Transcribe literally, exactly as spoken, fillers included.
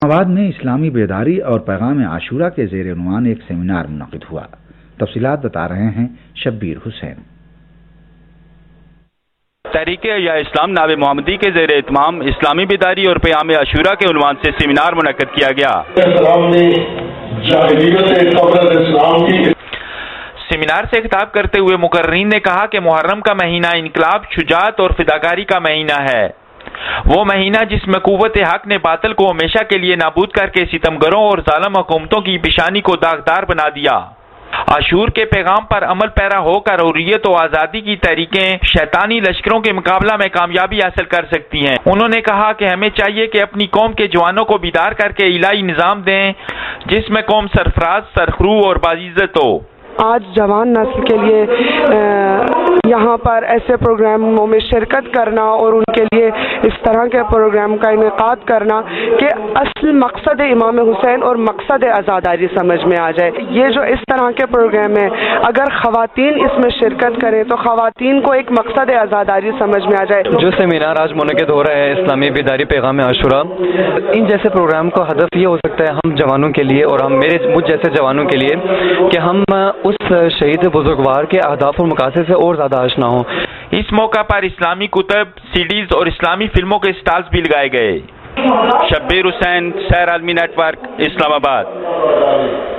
آباد میں اسلامی بیداری اور پیغام عاشورہ کے زیر عنوان ایک سیمینار منعقد ہوا۔ تفصیلات بتا رہے ہیں شبیر حسین۔ تحریک یا اسلام ناب محمدی کے زیر اہتمام اسلامی بیداری اور پیغام عاشورہ کے عنوان سے سیمینار منعقد کیا گیا۔ سیمینار سے خطاب کرتے ہوئے مقررین نے کہا کہ محرم کا مہینہ انقلاب، شجاعت اور فداکاری کا مہینہ ہے، وہ مہینہ جس میں قوت حق نے باطل کو ہمیشہ کے لیے نابود کر کے ستمگروں اور ظالم حکومتوں کی پیشانی کو داغدار بنا دیا۔ عاشور کے پیغام پر عمل پیرا ہو کر حریت و آزادی کی تحریکیں شیطانی لشکروں کے مقابلہ میں کامیابی حاصل کر سکتی ہیں۔ انہوں نے کہا کہ ہمیں چاہیے کہ اپنی قوم کے جوانوں کو بیدار کر کے الہی نظام دیں جس میں قوم سرفراز، سرخرو اور باعزت ہو۔ آج جوان نسل کے لیے یہاں پر ایسے پروگراموں میں شرکت کرنا اور ان کے لیے اس طرح کے پروگرام کا انعقاد کرنا کہ اصل مقصد امام حسین اور مقصد عزاداری سمجھ میں آ جائے۔ یہ جو اس طرح کے پروگرام ہیں، اگر خواتین اس میں شرکت کریں تو خواتین کو ایک مقصد عزاداری سمجھ میں آ جائے۔ جو سیمینار آج منعقد ہو رہا ہے اسلامی بیداری پیغام عاشورہ، ان جیسے پروگرام کا ہدف یہ ہو سکتا ہے ہم جوانوں کے لیے اور ہم میرے مجھ جیسے جوانوں کے لیے کہ ہم اس شہید بزرگوار کے اہداف اور مقاصد سے اور زیادہ آشنا ہوں۔ اس موقع پر اسلامی کتب، سیڈیز اور اسلامی فلموں کے سٹالز بھی لگائے گئے۔ شبیر حسین، سیر عالمی نیٹ ورک، اسلام آباد۔